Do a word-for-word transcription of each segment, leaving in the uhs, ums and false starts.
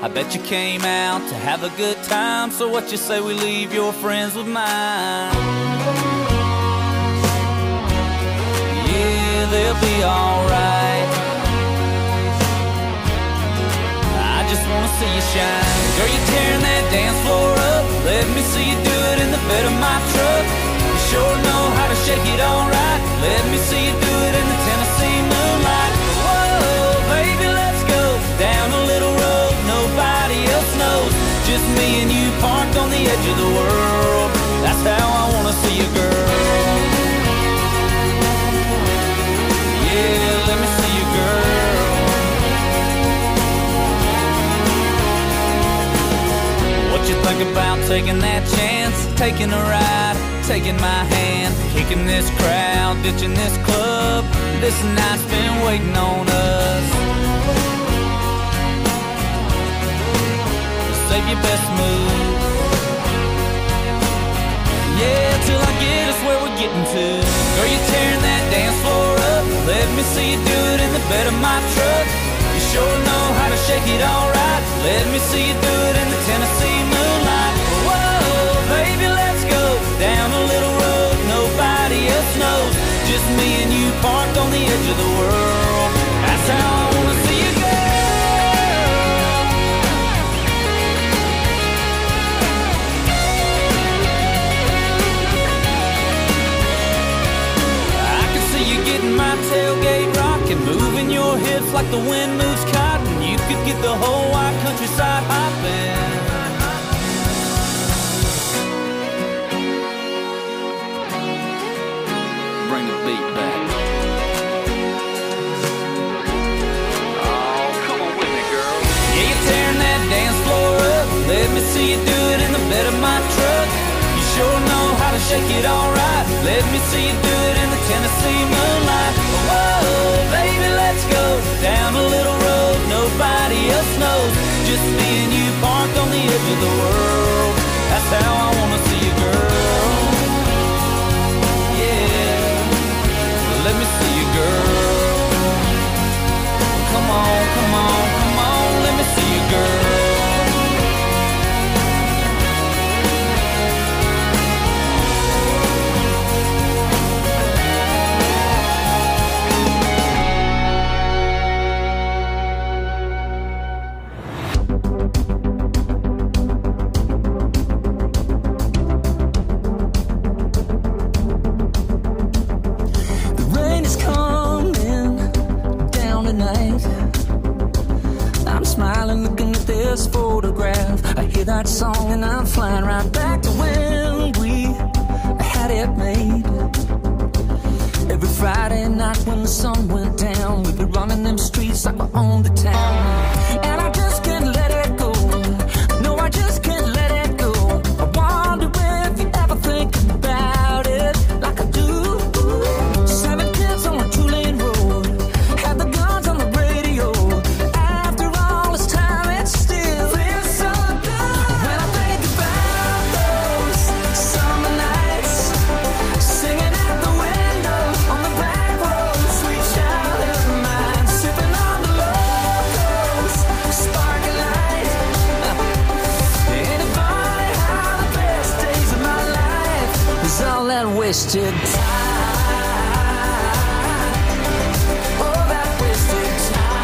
I bet you came out to have a good time. So what you say we leave your friends with mine? Yeah, they'll be alright. I just wanna see you shine. Girl, you're tearing that dance floor up. Let me see you do it in the bed of my truck. You sure know how to shake it alright. Let me see you do it in the Tennessee moonlight. Whoa, baby, let's go down a little road nobody else knows. Just me and you parked on the edge of the world. That's how I wanna see you, girl. Yeah, let me see you, girl. What you think about taking that chance? Taking a ride, taking my hand, kicking this crowd, ditching this club. This night's been waiting on us. Save your best move. Yeah, till I get us where we're getting to. Girl, you're tearing that dance floor up. Let me see you do it in the bed of my truck. You sure know how to shake it alright. Let me see you do it in the Tennessee moonlight. Whoa, baby, let's go down a little road nobody else knows. Just me and you parked on the edge of the world. That's how I wanna see you go. I can see you getting my tailgate rocking, moving your hips like the wind moves cotton. You could get the whole wide countryside hopping. Bring the beat back. Oh, come on with me, girl. Yeah, you're tearing that dance floor up. Let me see you do it in the bed of my truck. You sure know how to shake it alright. Let me see you do it in the Tennessee moonlight. Whoa, baby, let's go down a little road nobody else knows. Just me and you parked on the edge of the world. That's how I wanna see you, girl. Yeah, let me see you, girl. Come on, come on, come on, let me see you, girl. Photograph. I hear that song and I'm flying right back to when we had it made. Every Friday night when the sun went down, we'd be running them streets like we owned the town. And I just can't let it go. No, I just can't let it go. I wonder if you ever think about it like I do. Seven kids on a two-lane road, had the guns on the radio. After all this time, it's still feels so good when I think about those summer nights, singing out the window on the back road, sweet childhood of mine, sipping on the locals, sparking light. Ain't it funny how the best days of my life is all that wasted time? All that wasted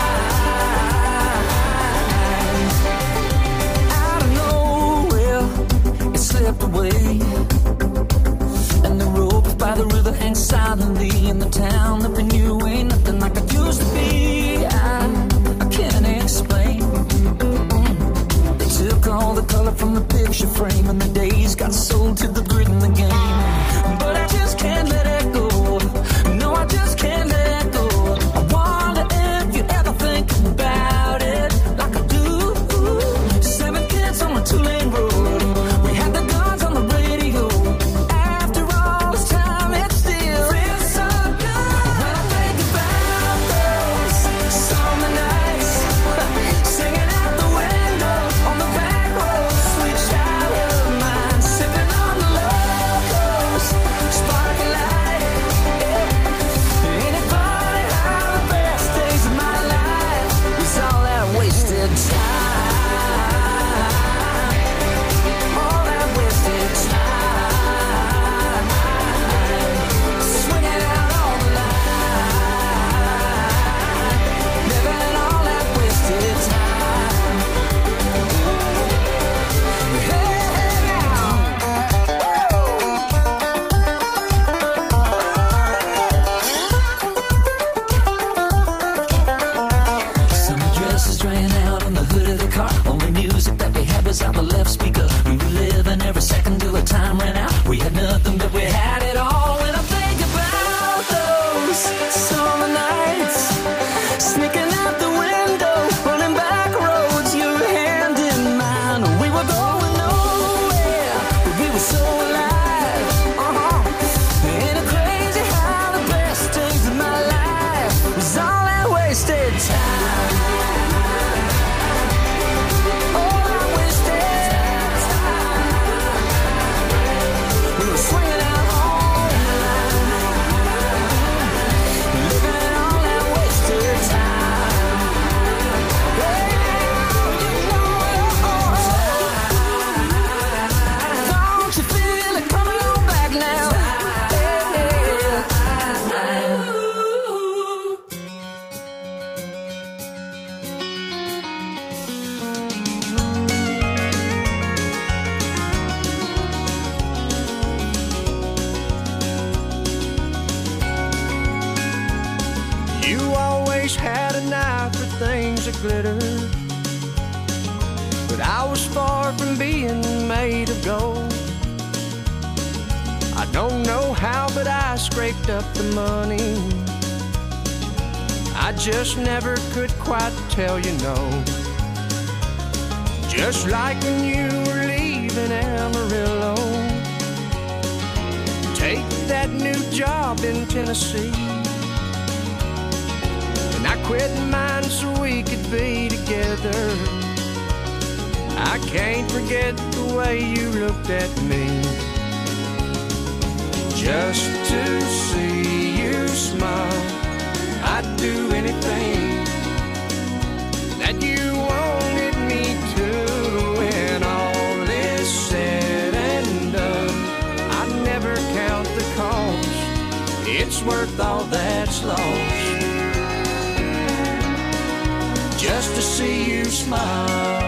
time. Out of nowhere, it slipped away, and the rope by the river hangs silently in the town that we knew ain't nothing like it used to be. I, I can't explain. They took all the color from the picture frame, and the days got sold to the grid in the game. But I just can't let it go. No, I just can't let it go. I wonder if you ever think about it like I do. Seven kids on a two-lane road, we had the guns on the radio. After all this time, it still feels so good when I think about those summer nights, singing out the window on the back road, sweet childhood of mine. car. Only music that we had was out the left speaker. We were living every second till the time ran out. We had nothing, but we had it all. When I think about those summer nights, sneaking out the window, running back roads, your hand in mine. We were going nowhere, but we were so alive. Uh-huh. Ain't it crazy how the best days of my life was all that wasted time? All that wasted time. We were swinging out all night, living all that wasted time. Hey, you know it all. Don't you feel it coming on back now? You always had an eye for things that glitter, but I was far from being made of gold. I don't know how, but I scraped up the money. I just never could quite tell you no. Just like when you were leaving Amarillo, take that new job in Tennessee. And I quit mine so we could be together. I can't forget the way you looked at me. Just to see you smile, I'd do anything that you wanted me to. When all is said and done, I'd never count the cost. It's worth all that's lost, just to see you smile.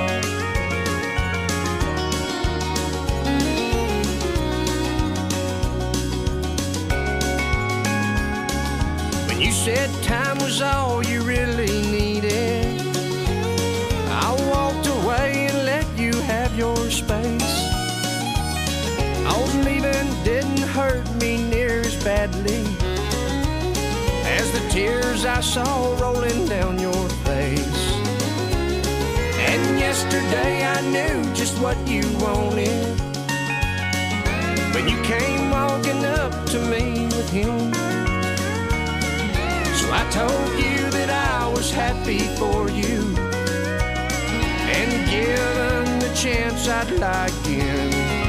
When you said time was all you really needed, I walked away and let you have your space. I was leaving didn't hurt me near as badly as the tears I saw rolling down your face. And yesterday I knew just what you wanted when you came walking up to me with him. So I told you that I was happy for you, and given the chance I'd like in,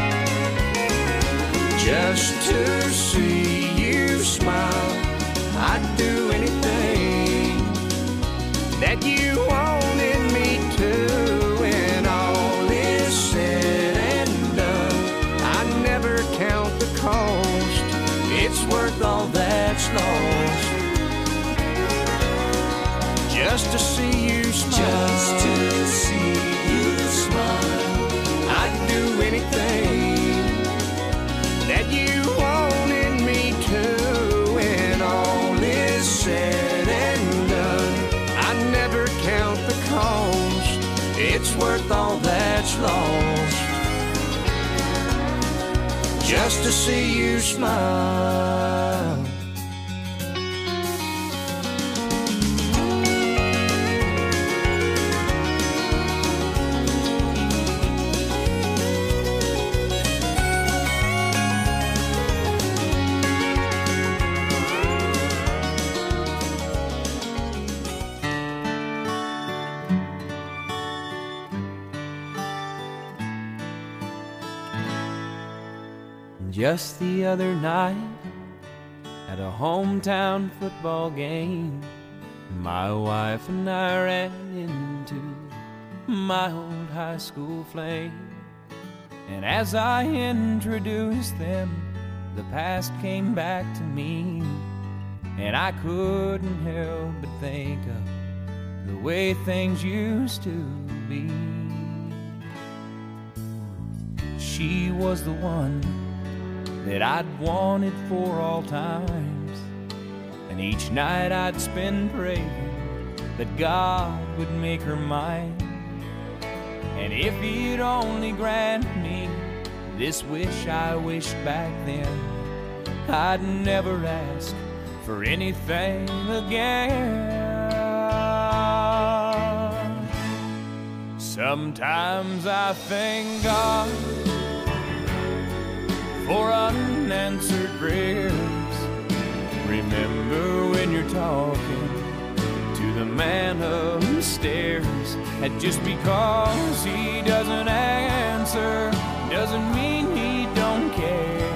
just to see you smile. I'd do anything that you wanted me to. When all is said and done, I never count the cost. It's worth all that's lost, just to see you smile. Just to see you smile. I'd do anything that you wanted me to. When all is said and done, I never count the cost. It's worth all that's lost, just to see you smile. Just the other night, at a hometown football game, my wife and I ran into my old high school flame. And as I introduced them, the past came back to me, and I couldn't help but think of the way things used to be. She was the one that I'd wanted for all times, and each night I'd spend praying that God would make her mine. And if he'd only grant me this wish I wished back then, I'd never ask for anything again. Sometimes I thank God for unanswered prayers. Remember when you're talking to the man upstairs, that just because he doesn't answer doesn't mean he don't care.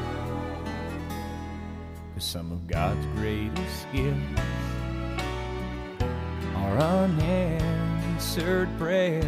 'Cause some of God's greatest gifts are unanswered prayers.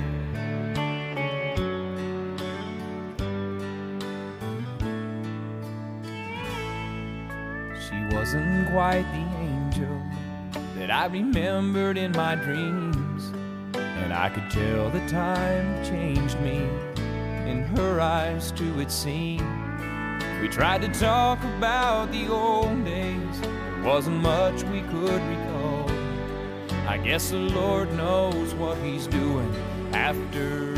She wasn't quite the angel that I remembered in my dreams, and I could tell the time changed me. In her eyes too it seemed. We tried to talk about the old days, there wasn't much we could recall. I guess the Lord knows what he's doing after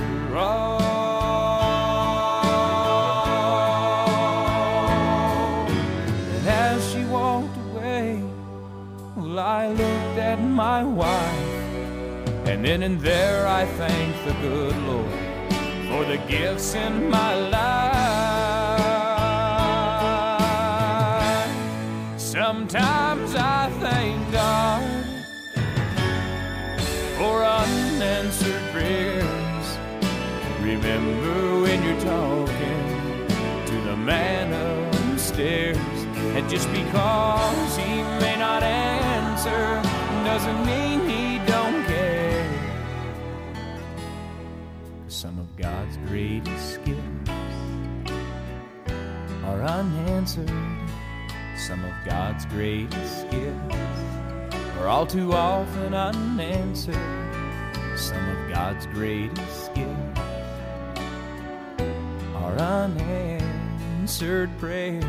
all. And as she walked away, well, I looked at my wife, and then and there I thanked the good Lord for the gifts in my life. Sometimes I thank God for unanswered prayers. Remember when you're talking to the man upstairs, and just because he may not answer doesn't mean he don't care. Some of God's greatest gifts are unanswered. Some of God's greatest gifts are all too often unanswered. Some of God's greatest gifts are unanswered prayers.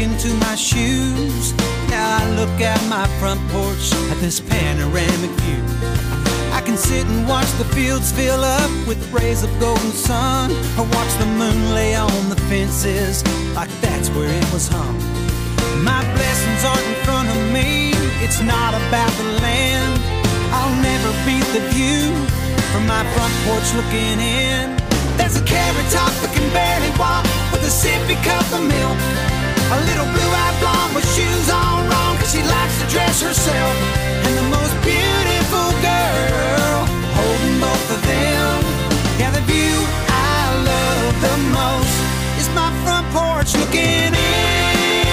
into my shoes. Now I look out my front porch at this panoramic view. I can sit and watch the fields fill up with rays of golden sun, or watch the moon lay on the fences like that's where it was hung. My blessings aren't in front of me, it's not about the land. I'll never beat the view from my front porch looking in. There's a carrot top that can barely walk with a sippy cup of milk. A little blue-eyed blonde with shoes on wrong, cause she likes to dress herself. And the most beautiful girl holding both of them. Yeah, the view I love the most is my front porch looking in.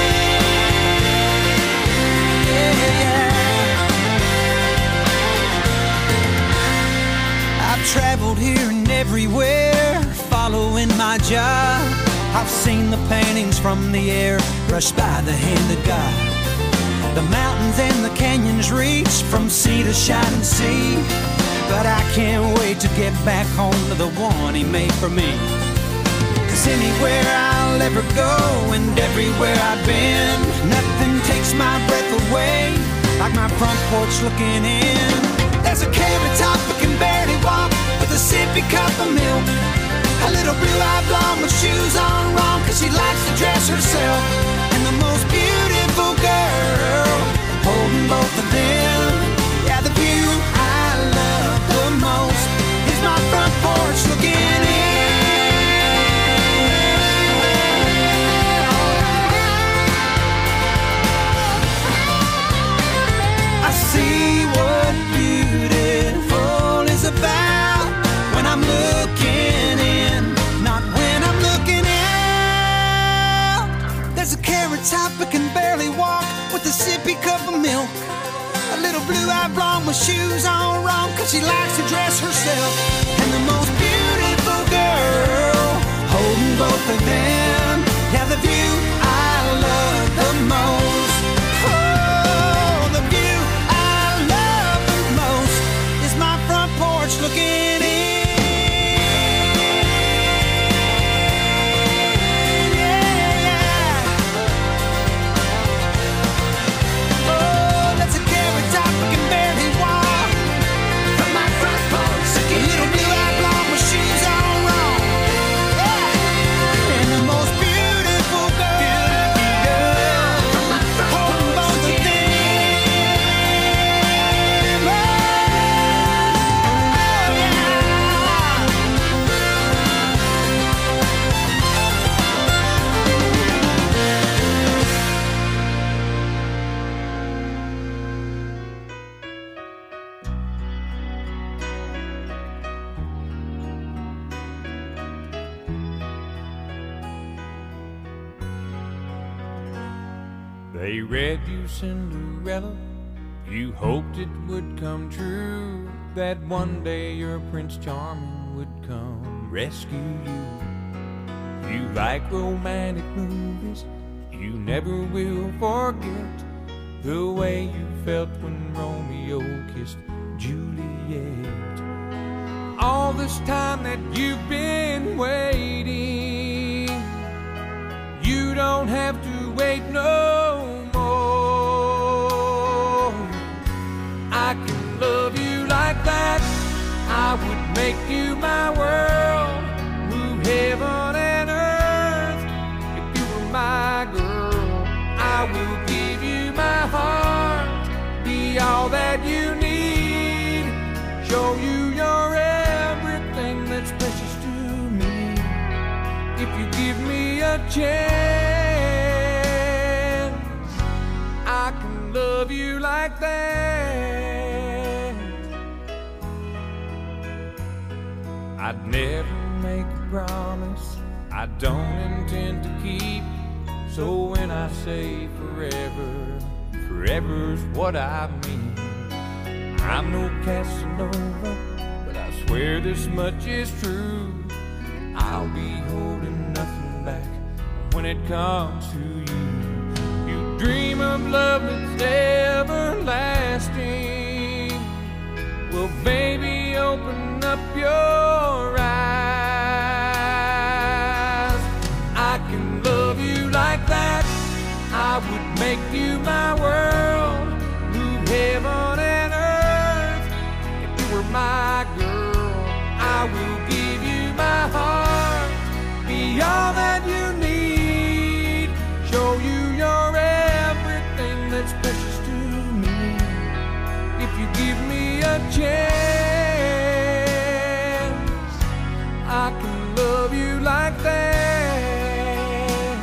Yeah, yeah. I've traveled here and everywhere, following my job. I've seen the paintings from the air brushed by the hand of God. The mountains and the canyons reach from sea to shining sea. But I can't wait to get back home to the one he made for me. Cause anywhere I'll ever go and everywhere I've been, nothing takes my breath away like my front porch looking in. There's a carrot top that can barely walk with a sippy cup of milk. A little blue-eyed blonde with shoes on wrong, cause she likes to dress herself. And the most beautiful girl holding both of them. Yeah, the view I love the most is my front porch looking in. I see what beautiful is about when I'm looking in, not when I'm looking out. There's a carrot top that can barely walk with a sippy cup of milk. A little blue-eyed blonde with shoes on wrong, cause she likes to dress herself. And the most beautiful girl holding both of them. Yeah, the view I love the most. Oh, the view I love the most is my front porch looking in. They read you Cinderella, you hoped it would come true, that one day your Prince Charming would come rescue you. You like romantic movies, you never will forget the way you felt when Romeo kissed Juliet. All this time that you've been waiting, you don't have to wait no more. I can love you like that, I would make you my world, move heaven and earth. If you were my girl, I will give you my heart, be all that you need, show you you're everything that's precious to me. If you give me a chance, I can love you like that. I'd never make a promise I don't intend to keep, so when I say forever, forever's what I mean. I'm no Casanova, but I swear this much is true, I'll be holding nothing back when it comes to you. You dream of love that's everlasting, well baby, open up your eyes. I can love you like that, you my world, move heaven and earth. If you were my girl, I will give you my heart, be all that you need, show you you're everything that's precious to me. If you give me a chance, I can love you like that.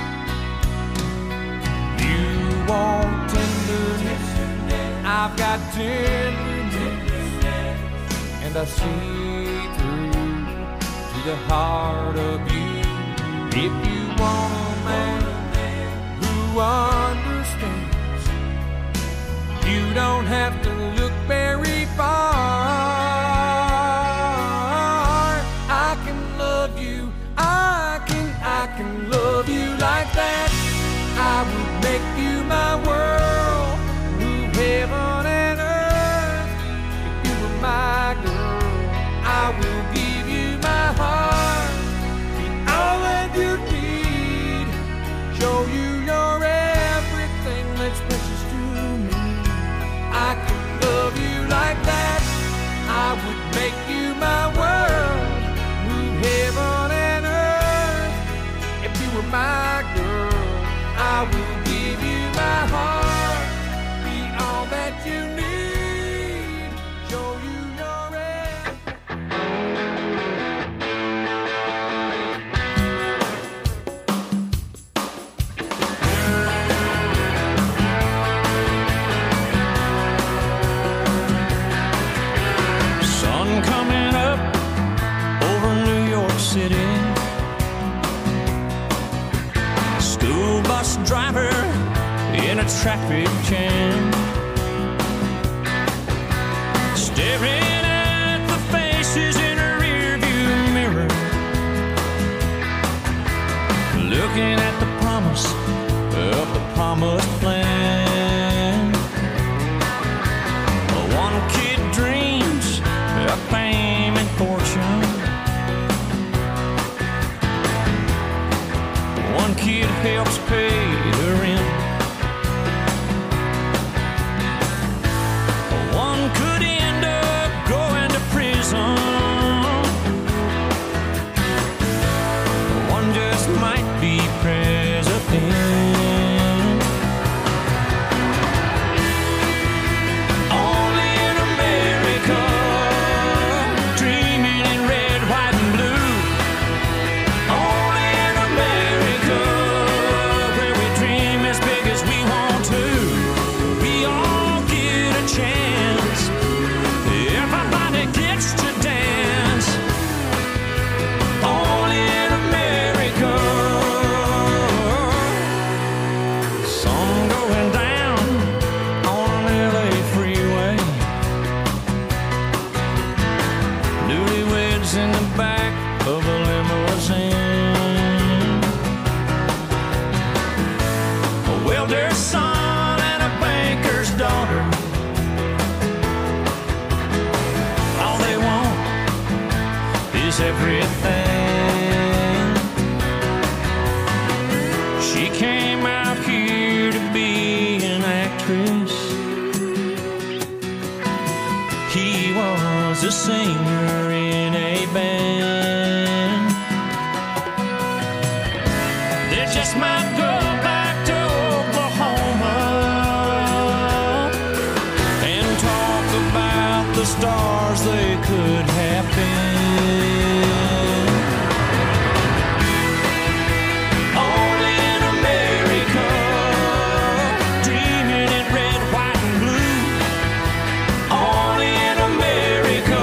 You want tenderness, I've got tenderness, and I see through to the heart of you. If you want a man who understands, you don't have to look very far. I can love you, I can, I can love you like that. I would make you my world, move heaven and earth. If you were my girl, I will give you my heart, be all that you need, show you you're everything that's precious to me. I could love you like that. I would make you my world, move heaven and earth. If you were my girl, I will give you my heart, be all that you need, show you your Sun coming up over New York City. School bus driver in a traffic jam, staring at the faces in a rearview mirror, looking at the promise of the promised land. One kid dreams of fame and fortune, one kid helps pay the rent. One could end up going to prison. One just might be president. Only in America, dreaming in red, white, and blue. Only in America, where we dream as big as we want to. We all get a chance, everybody gets to dance. Only in America. Sun going down on an L A freeway, newlyweds in the back of a limousine, a welder's son and a banker's daughter. All they want is everything. She came out here to be an actress, he was a singer in a band. They just might go back to Oklahoma and talk about the stars they could have been. Only in America, dreaming in red, white, and blue. Only in America.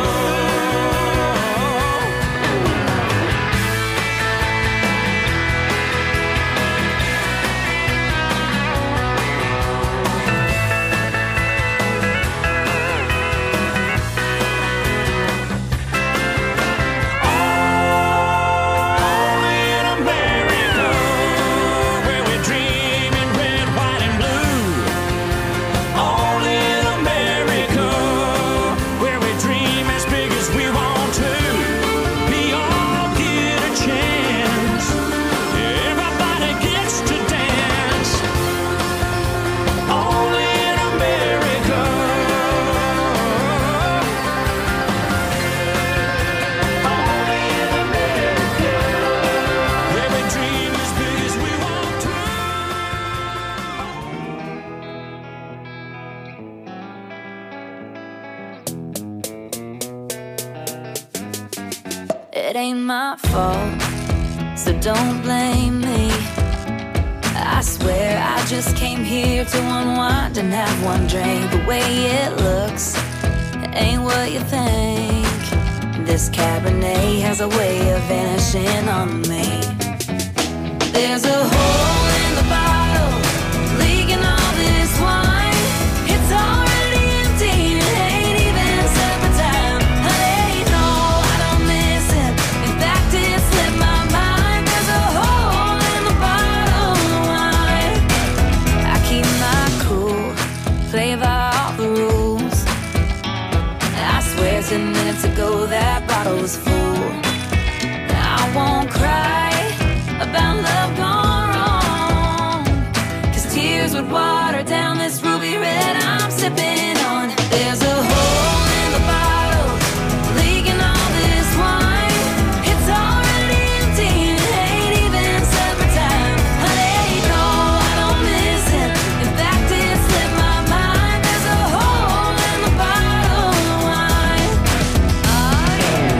It ain't my fault, so don't blame me. I swear I just came here to unwind and have one drink. The way it looks, it ain't what you think. This Cabernet has a way of vanishing on me. There's a hole in the bottle, leaking all this wine. It's already empty, it ain't even supper time. Hey, no, I don't miss it. In fact, it slipped my mind. There's a hole in the bottle of wine. I keep my cool, play by all the rules. I swear ten minutes ago that bottle was full. I won't cry about love gone wrong, 'cause tears would water down this ruby red I'm sipping on. There's a hole in the bottle, leaking all this wine. It's already empty, it ain't even supper time. Honey, no, I don't miss it. In fact, it slipped my mind. There's a hole in the bottle of wine. Oh, yeah.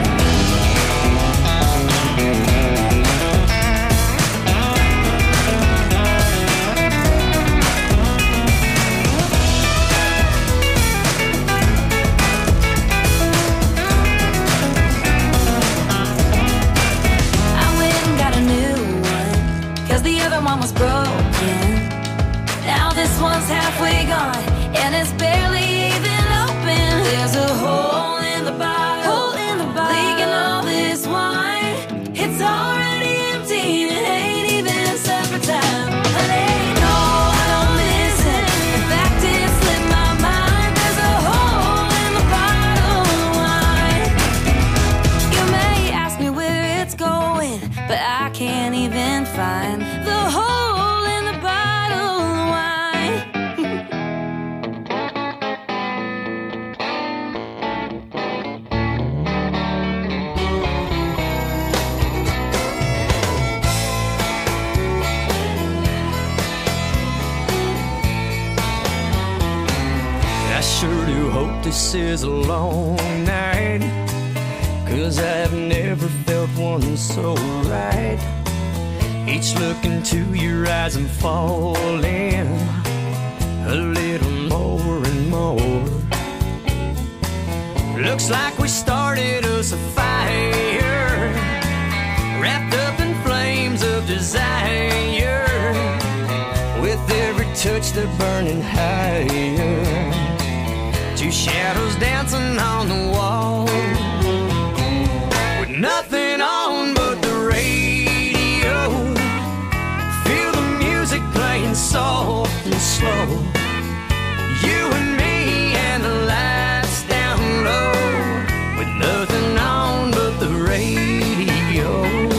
I went and got a new one, 'cause the other one was broken. Now this one's halfway gone, and it's barely even open. There's a hole in the bottle, hole in the bottle, leaking all this wine. It's already empty, it ain't even supper time. Honey, no, I don't miss it. In fact, it slipped my mind. There's a hole in the bottle of wine. You may ask me where it's going, but I can't even find the hole in the bottle of wine. I sure do hope this is a long night, 'cause I've never felt one so right. Each look into your eyes I'm falling a little more and more. Looks like we started us a fire, wrapped up in flames of desire. With every touch they're burning higher, two shadows dancing on the wall, with nothing on but the radio. Feel the music playing soft and slow. You and me and the lights down low, with nothing on but the radio.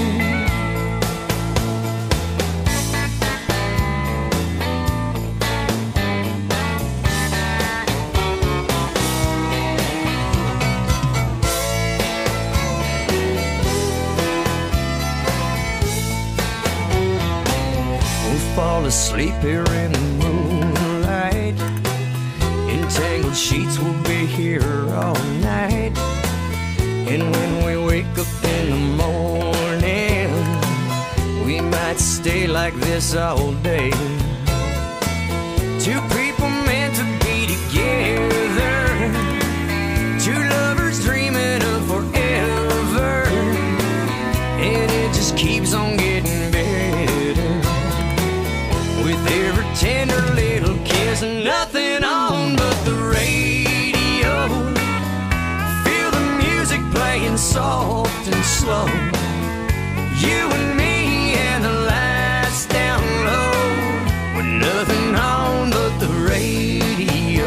Fall asleep here in the moonlight. Entangled sheets will be here all night. And when we wake up in the morning, we might stay like this all day. Two people meant to be together, two lovers dreaming of forever. And it just keeps on getting better, with every tender little kiss and nothing on but the radio. Feel the music playing soft and slow. You and me and the lights down low, with nothing on but the radio.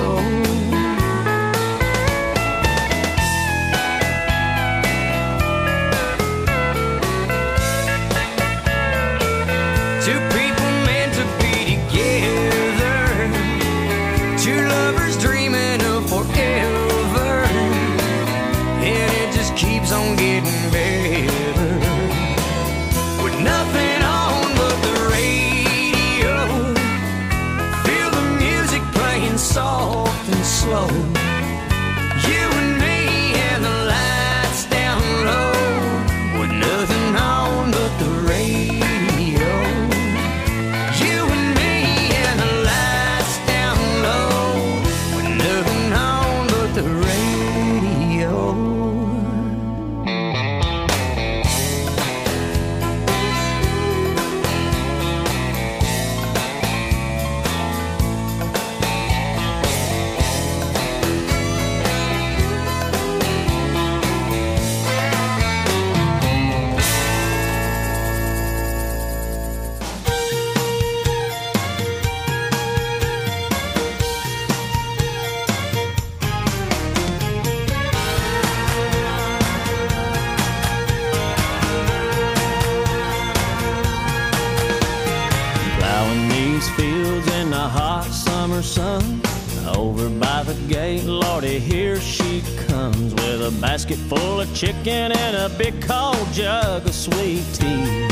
Two people meant to be together, two lovers dreaming of forever. And it just keeps on getting better, with nothing on but the radio. Feel the music playing soft and slow. You and me and the lights down low, a basket full of chicken and a big cold jug of sweet tea.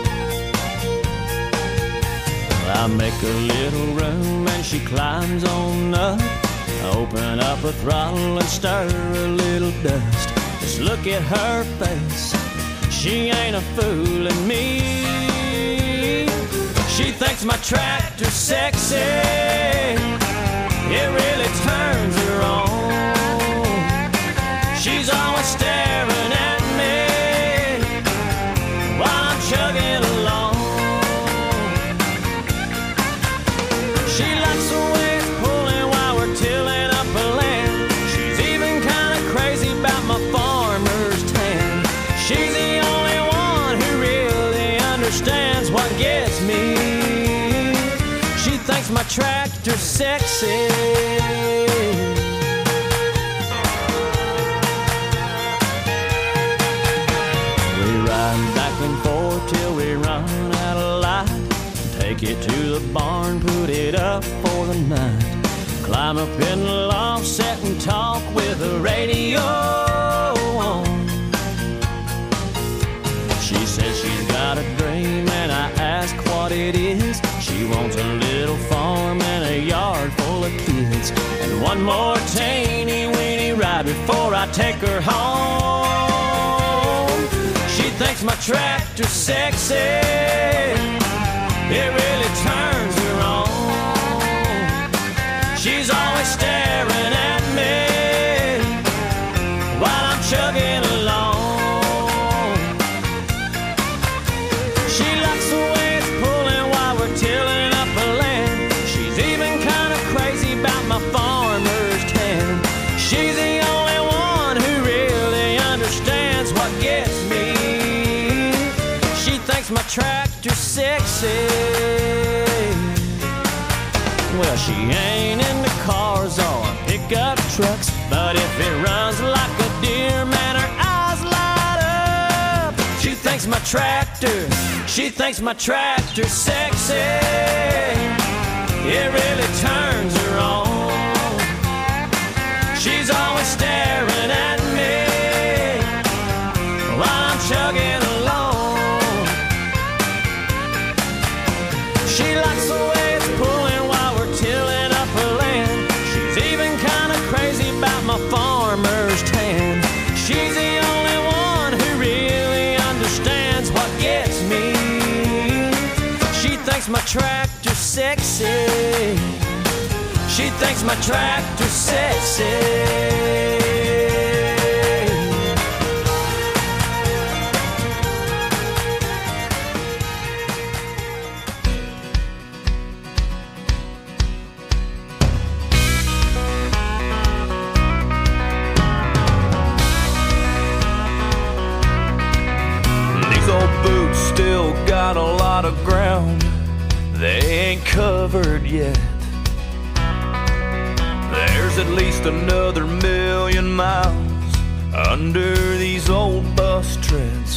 I make a little room and she climbs on up. I open up her throttle and stir a little dust. Just look at her face, she ain't a fooling me. She thinks my tractor's sexy, it really turns her on. She's always staring at me while I'm chugging along. She likes the way it's pulling while we're tilling up a land. She's even kind of crazy about my farmer's tan. She's the only one who really understands what gets me. She thinks my tractor's sexy. We ride back and forth till we run out of light. Take it to the barn, put it up for the night. Climb up in the loft, sit and talk with the radio on. She says she's got a dream and I ask what it is. She wants a little farm and a yard full of kids, and one more teeny weeny ride before I take her home. She thinks my tractor's sexy, it really turns her on. She's always staring at me while I'm chugging along. She likes the way it's pulling while we're tilling up a land. She's even kind of crazy about my farmer's tan. She's the only one who really understands what gets me. She thinks my tractor's sexy. Well, she ain't into cars or pickup trucks, but if it runs like a deer, man, her eyes light up. She thinks my tractor, she thinks my tractor's sexy. It really turns her on. She's always staring at me while I'm chugging along. She likes the way it's pulling while we're tilling up her land. She's even kind of crazy about my farmer's tan. She's the only one who really understands what gets me. She thinks my tractor's sexy. She thinks my tractor's sexy. Still got a lot of ground they ain't covered yet. There's at least another million miles under these old bus treads.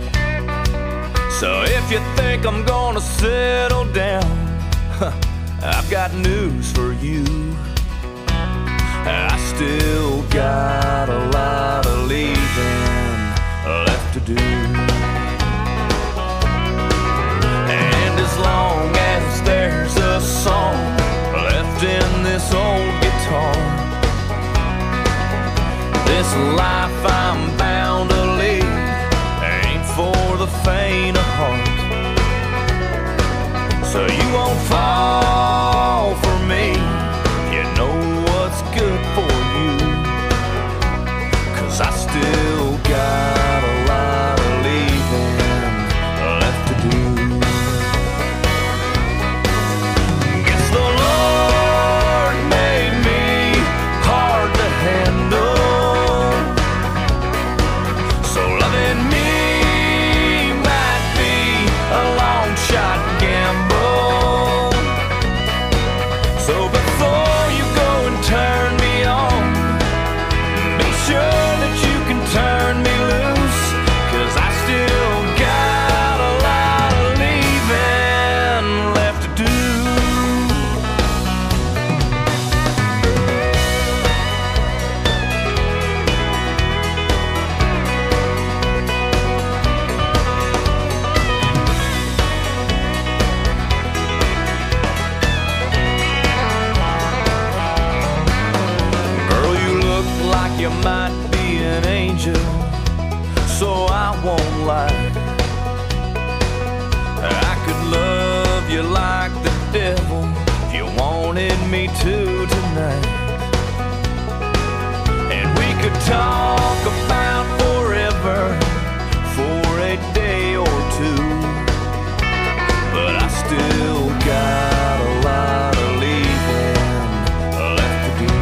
So if you think I'm gonna settle down, I've got news for you. I still got a lot of leaving left to do. As long as there's a song left in this old guitar, this life I'm bound to lead ain't for the faint of heart. So you won't fall for me, you know what's good for you, 'cause I still got a lot of leaving left to do. Shot gamble. so I won't lie. I could love you like the devil if you wanted me to tonight. And we could talk about forever for a day or two. But I still got a lot of leaving left to do.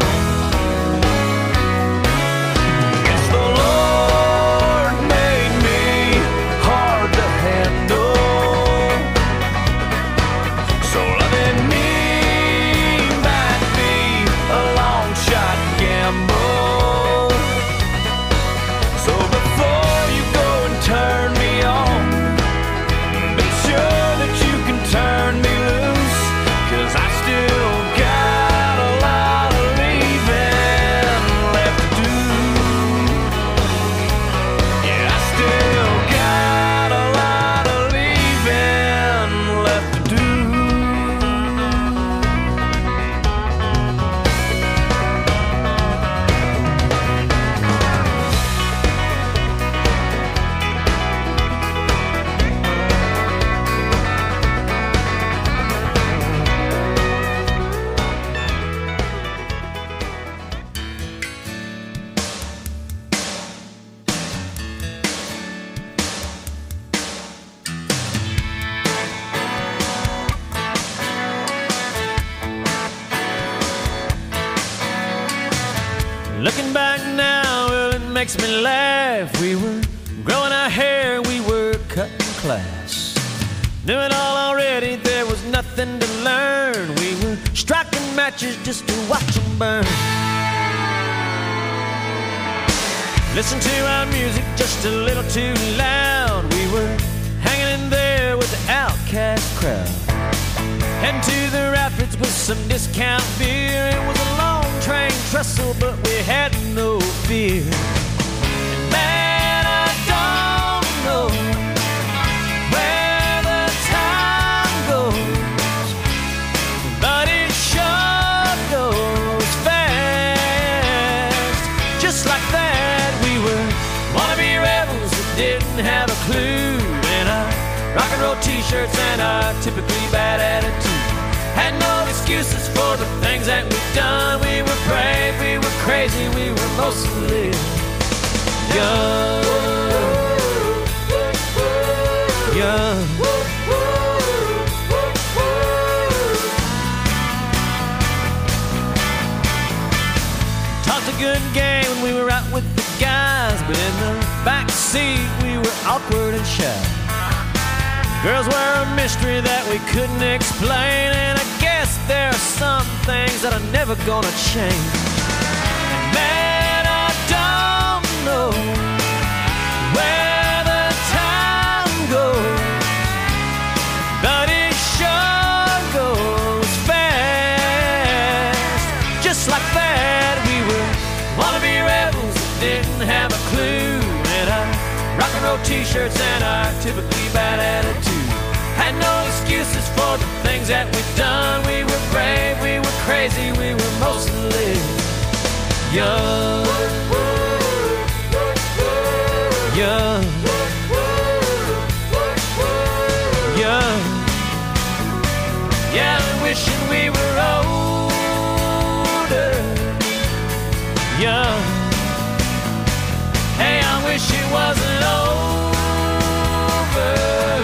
Guess the Lord made me hard to handle, so loving me might be a long shot gamble. So before you go and turn me on, be sure that you can turn me loose, 'cause I still got a lot of leaving left to do. Yeah, I still got a lot of leaving left to do. Looking back now, well, it makes me laugh. We were growing our hair, we were cutting class. Knew it all already, there was nothing to learn. We were striking matches just to watch them burn. Listen to our music just a little too loud. We were hanging in there with the outcast crowd. Heading to the rapids with some discount beer. It was a long train trestle, but we had no fear. And man, I don't know where the time goes, but it sure goes fast. Just like that, we were wannabe rebels that didn't have a clue. And our rock and roll t-shirts and our typically bad attitude had no excuses for the things that we've done. We were brave, we were crazy, we were mostly young. Young. Talked a good game when we were out with the guys, but in the back seat we were awkward and shy. Girls were a mystery that we couldn't explain, and I guess there are some things that are never gonna change. And man, I don't know where the time goes, but it sure goes fast. Just like that, we were wannabe rebels that didn't have a clue. And our rock and roll t-shirts and our typically bad attitude had no excuses for the things that we've done. We were brave, we were crazy, we were mostly young. Young. Young. Yeah, wishing we were older. Young. Hey, I wish it wasn't over.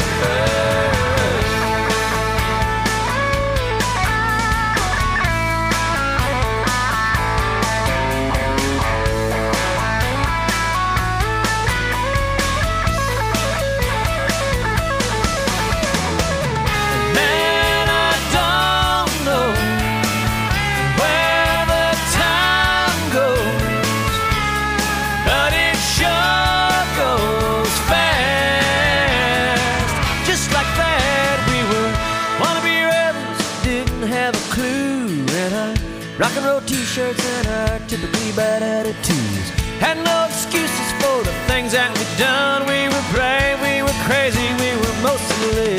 Rock and roll t-shirts and our typically bad attitudes had no excuses for the things that we'd done. We were brave, we were crazy, we were mostly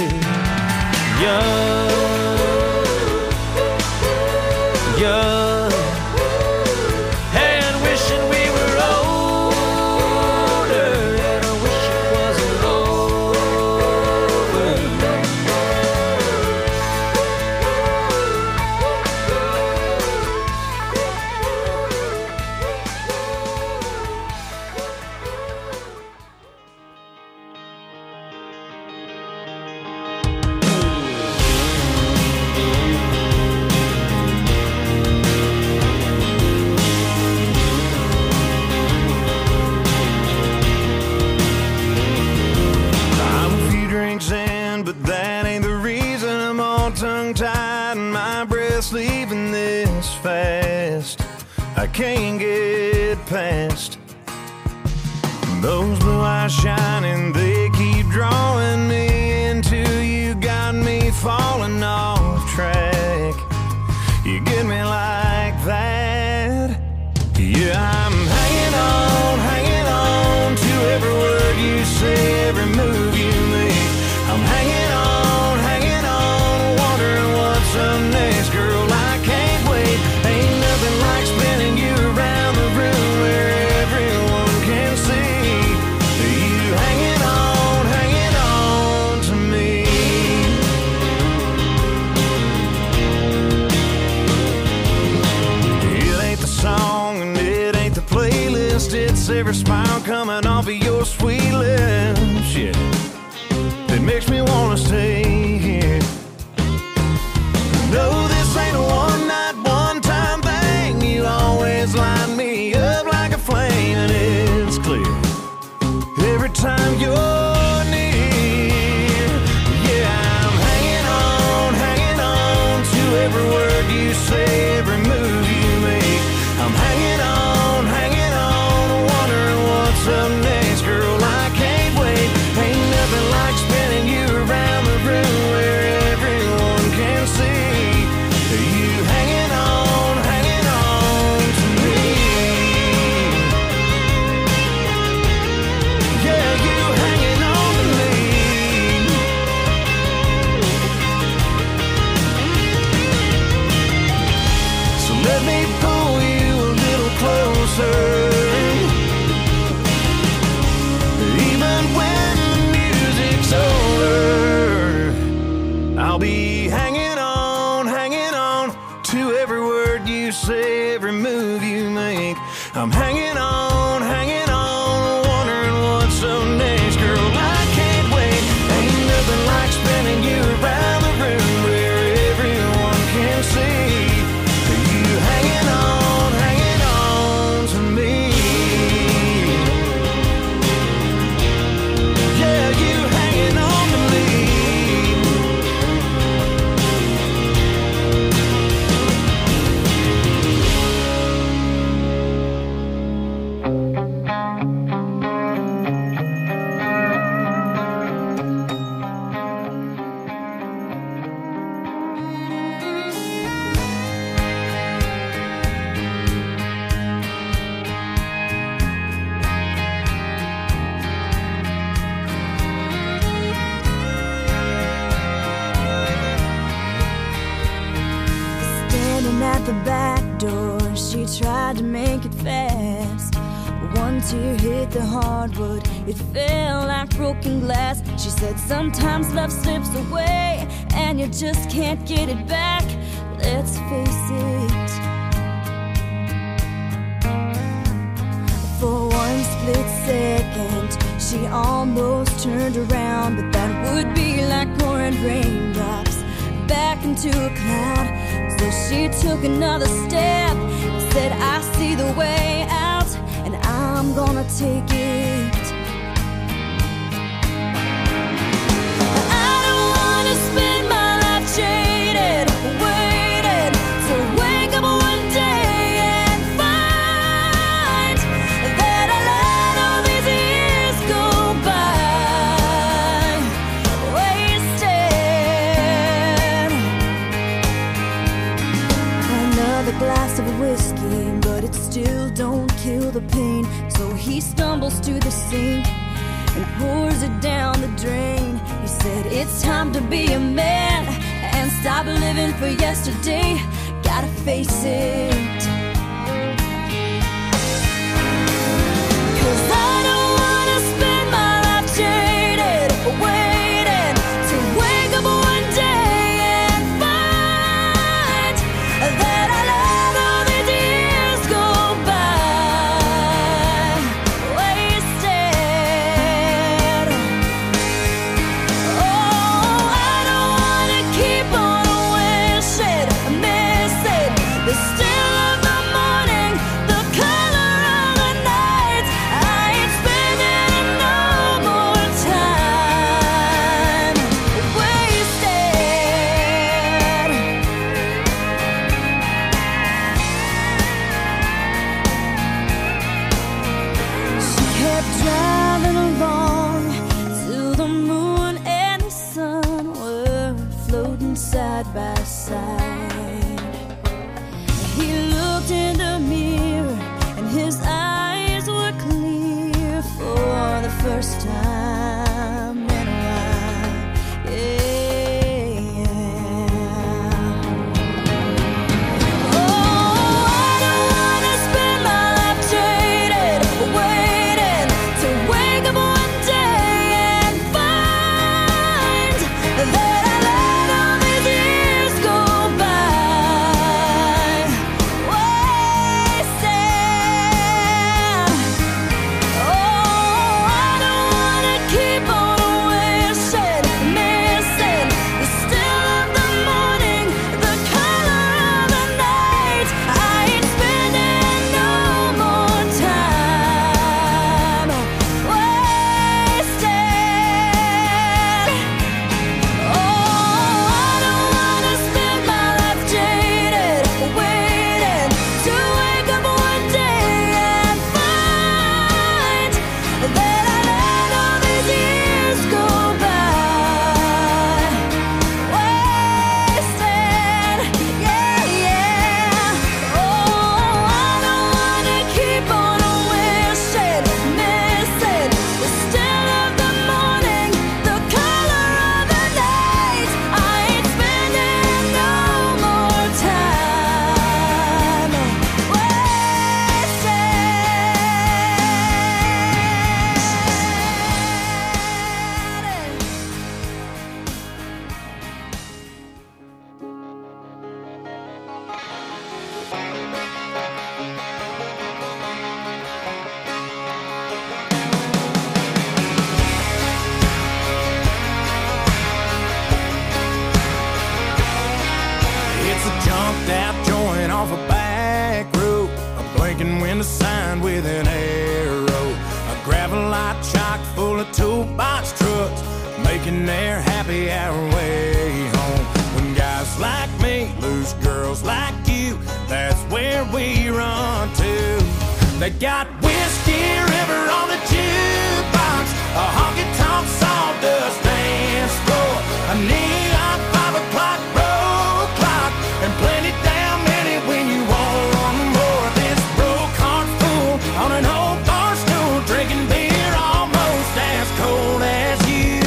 young. Young. Hey, and wishing we were older. can't get past. Those blue eyes shining, they keep drawing me into you. Got me falling off track. You get me like that. Yeah, I'm hanging on, hanging on to every word you say, every move you make. I'm hanging on, hanging on, wondering what's up next. Girl, I can't wait. Ain't nothing like spinning you around the room where everyone can see you hanging on, hanging on to me. It ain't the song and it ain't the playlist. It's every smile coming off of your sweet lips. Yeah, that makes me wanna stay here. No, this ain't a one night, one time thing. You always light me up like a flame, and it's clear every time you're near. Yeah, I'm hanging on, hanging on to every word you say, every move you make. I'm hanging on, hanging on, wondering what's up next. Girl, I can't wait. Ain't nothing like spinning you around the room where everyone can see you hanging on, hanging on to me. Yeah, you hanging on to me. So let me pull you a little closer. Even when the music's over, I'll be hanging on, hanging on to every word you say, every move you make. I'm hanging on, hanging on, wondering what's up next. Girl, I can't wait. Ain't nothing like spinning you around the room where everyone can see you hanging on, hanging on to me. Yeah, you hanging on to me. Standing at the back door, she tried to make it fast. One tear hit the hardwood, it fell like broken glass. She said sometimes love slips away and you just can't get it back. Let's face it. For one split second, she almost turned around, but that would be like pouring raindrops back into a cloud. So she took another step, said I see the way out, and I'm gonna take it. I don't wanna spend my life jaded, waiting to wake up one day and find that I let all these years go by wasted. Another glass of whiskey, but it still don't kill the pain. So he stumbles to the sink and pours it down the drain. He said it's time to be a man and stop living for yesterday. Gotta face it. 'Cause I don't wanna spend my life jaded, waiting to wake up one day and find that I let all these years go by wasted. Oh, I don't wanna keep on wishing, missing the still of my first time in a while. Yeah. Oh, I don't wanna spend my life jaded, waiting to wake up one day and find that I let all these years go by wasted. Oh, I don't wanna keep on wishing, missing the still of the morning, the color of the night. I ain't spending no more time wasted. Oh, I don't wanna spend my life jaded, waiting to wake up one day and find that I let all these years go by wasted. Yeah, yeah. Oh, I don't wanna keep on wishing, missing the still of the morning, the color of the night. I ain't spending no more time wasted. It's a jumped out joint off a back road, a blinking window sign with an arrow, a gravel lot chock full of toolbox trucks, making their happy hour way home. When guys like me lose girls like you, that's where we run to. They got Whiskey River on the jukebox, a honky-tonk sawdust dance floor, a neon five o'clock road clock, and plenty damn many when you want one more. This broke heart fool on an old bar stool, drinking beer almost as cold as you.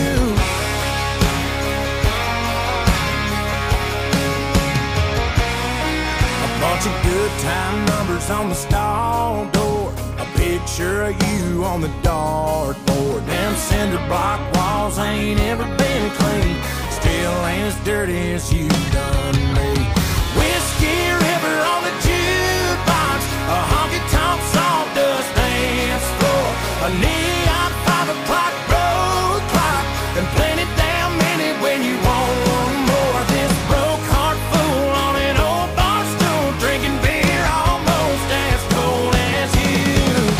A bunch of good time numbers on the stall door, a picture of you on the dartboard. Them cinder block walls ain't ever been clean, still ain't as dirty as you done me. Whiskey River on the jukebox, a honky-tonk sawdust dance floor, a neon five o'clock road clock, and plenty damn many when you want one more. This broke heart fool on an old bar stool, drinking beer almost as cold as you.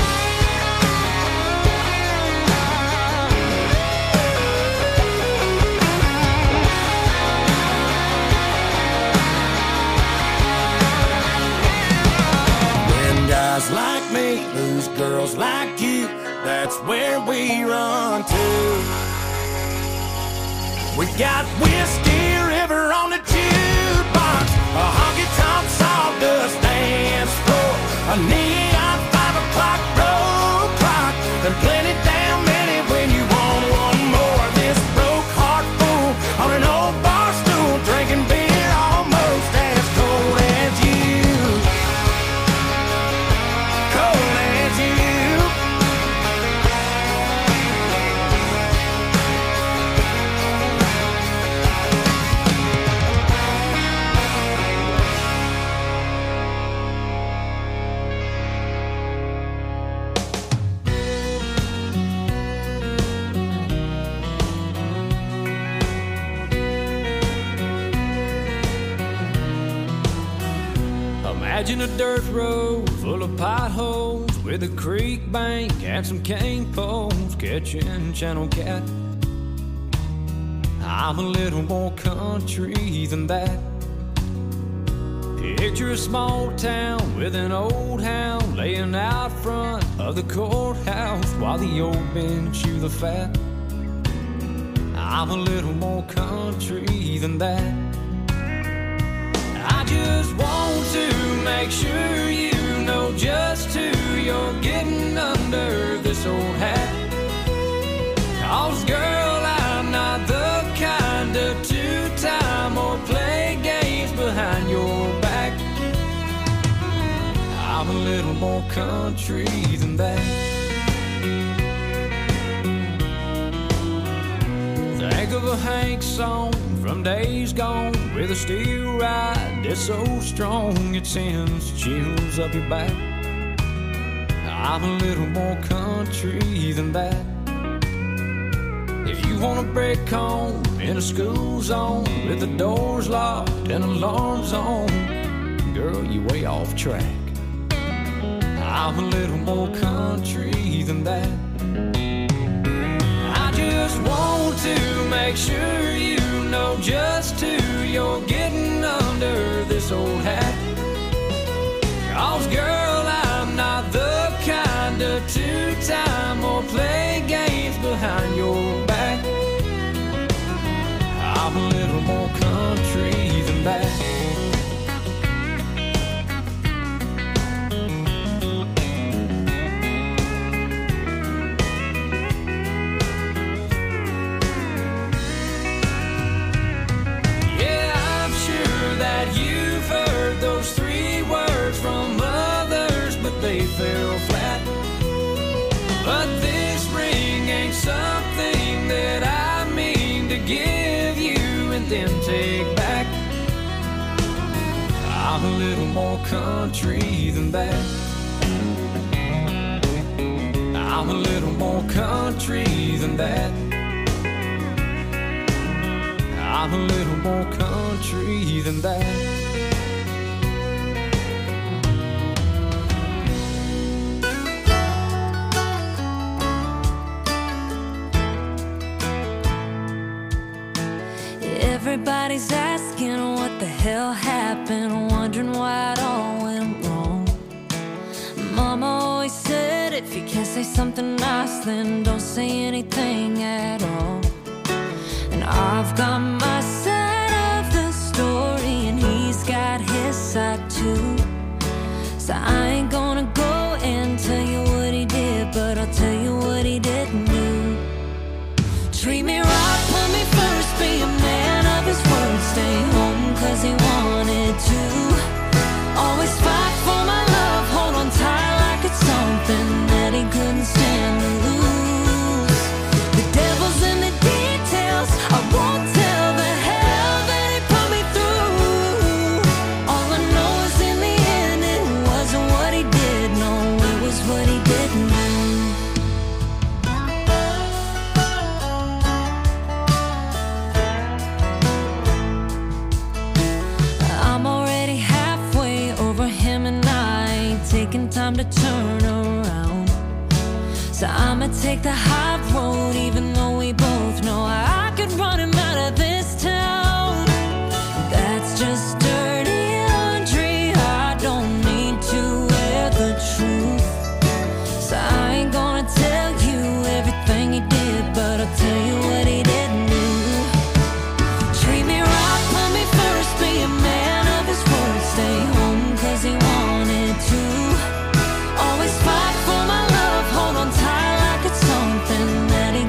When guys like me lose girls like you, that's where we run to. We got Whiskey River on the jukebox, a honky-tonk sawdust dance floor, a neon five o'clock road clock, and plenty damn many when you want one more. This broke heart fool on an old bar stool, drinking beer almost as cold as you. Cold as you. Imagine a dirt road full of potholes with a creek bank and some cane poles catching channel cat. I'm a little more country than that. Picture a small town with an old hound laying out front of the courthouse while the old men chew the fat. I'm a little more country than that. I just want to make sure you know just who you're getting under this old hat. country than that. Think of a Hank song from days gone with a steel ride that's so strong it sends chills up your back. I'm a little more country than that. If you wanna break home in a school zone with the doors locked and alarms on, girl, you way off track. I'm a little more country than that. I just want to make sure you know just who you're getting under this old hat. 'Cause girl, I'm not the kind of two-time or play games behind your back. I'm a little more country than that. They fell flat, but this ring ain't something that I mean to give you and then take back. I'm a little more country than that. I'm a little more country than that. I'm a little more country than that. Everybody's asking what the hell happened, wondering why it all went wrong. Mama always said if you can't say something nice, then don't say anything at all. And I've got my side of the story and he's got his side too. So I ain't gonna go and tell you what he did, but I'll tell you what he didn't do. Treat me right, put me first, be a man of his word, stay home cause he wanted to. Always fight for my love, hold on tight like it's something that he couldn't stand to lose. The devil's in the details, I won't tell the hell that he put me through. All I know is in the end it wasn't what he did, no, it was what he didn't do. Taking time to turn around, so I'ma take the high road, even though we both know I could run him out of this town. That's just dirty laundry, I don't need to wear the truth. So I ain't gonna tell you everything he did, but I'll tell you what he didn't do. Treat me right, put me first, be a man of his word, stay home cause he wanted to. Always fight for my love, hold on tight like it's something that he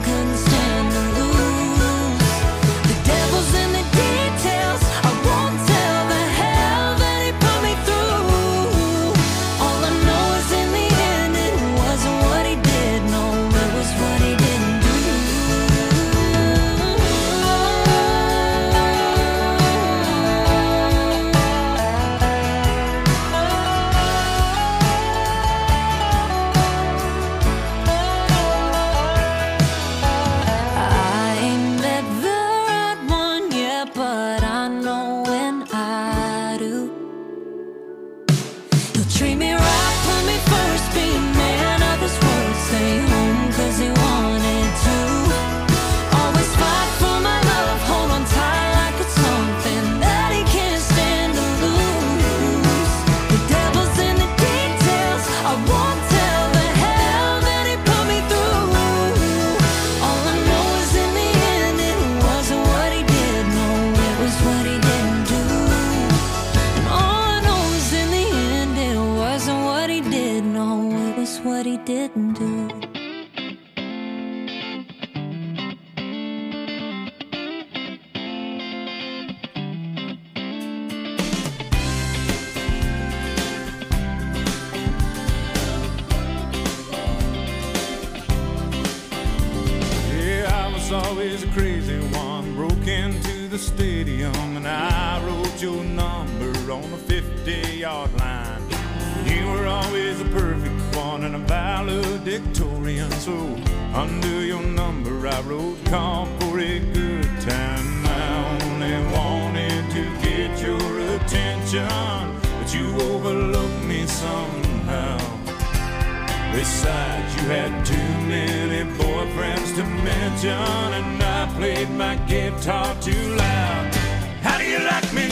was always a crazy one. Broke into the stadium and I wrote your number on the fifty-yard line. You were always a perfect one and a valedictorian. So under your number I wrote, call for a good time. I only wanted to get your attention, but you overlooked me somehow. Besides, you had too many boyfriends to mention, and I played my guitar too loud. How do you like me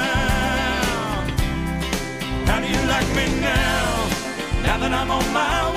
now? How do you like me now? Now that I'm on my way.